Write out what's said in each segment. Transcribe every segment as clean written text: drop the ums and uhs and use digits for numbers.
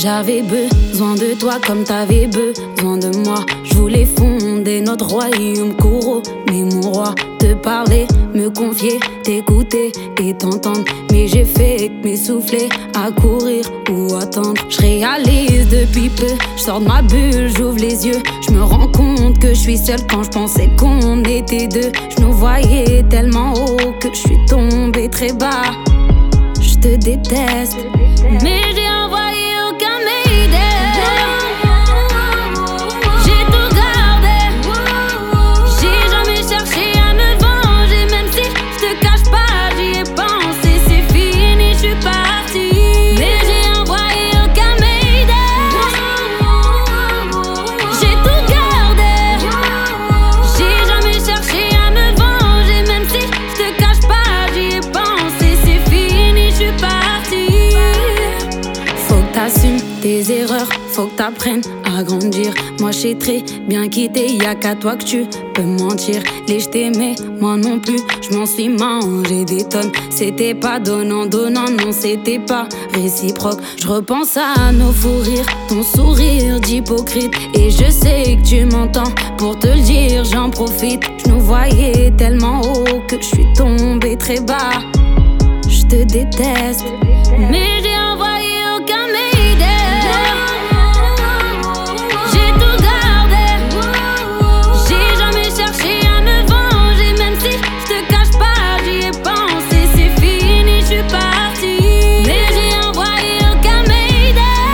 J'avais besoin de toi comme t'avais besoin de moi. Je voulais fonder notre royaume, couronner mon roi. Te parler, me confier, t'écouter et t'entendre. Mais j'ai fait que m'essouffler à courir ou attendre. Je réalise depuis peu, je sors de ma bulle, j'ouvre les yeux. Je me rends compte que je suis seule quand je pensais qu'on était deux. Je nous voyais tellement haut que je suis tombée très bas. Je te déteste, mais j'ai envoyé aucun mayday. J'ai tout gardé, j'ai jamais cherché à me venger. Même si je te cache pas, j'y ai pensé. C'est fini, je suis partie, mais j'ai envoyé aucun mayday. J'ai tout gardé, j'ai jamais cherché à me venger. Même si je te cache pas, j'y ai pensé. C'est fini, je suis partie. Faut que t'assumes tes erreurs, faut que t'apprennes à grandir. Moi j'sais très bien quitter, y'a qu'à toi que tu peux mentir. Les je t'aimais, moi non plus, j'm'en suis mangé des tonnes. C'était pas donnant, non c'était pas réciproque. J'repense à nos fous rires, ton sourire d'hypocrite. Et je sais que tu m'entends, pour te le dire j'en profite. J'nous voyais tellement haut que je suis tombée très bas. Je te déteste, mais j'ai envoyé aucun mayday. J'ai tout gardé, j'ai jamais cherché à me venger. Même si je te cache pas, j'y ai pensé. C'est fini, je suis partie, mais j'ai envoyé aucun mayday.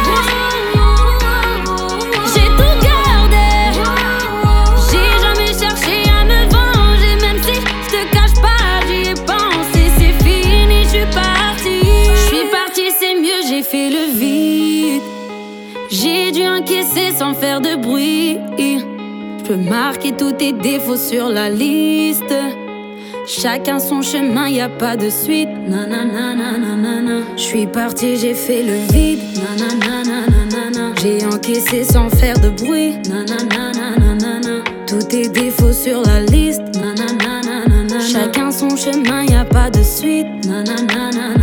J'ai tout gardé, j'ai jamais cherché à me venger. Même si je te cache pas, j'y ai pensé. C'est fini, je suis partie. Je suis partie, c'est mieux, j'ai fait le vide. J'ai dû encaisser sans faire de bruit. Je peux marquer tous tes défauts sur la liste. Chacun son chemin, y a pas de suite. Nanana. Je suis partie, j'ai fait le vide. Nanana. J'ai encaissé sans faire de bruit. Nanana. Tous tes défauts sur la liste. Nanana. Chacun son chemin, y a pas de suite. Nanana.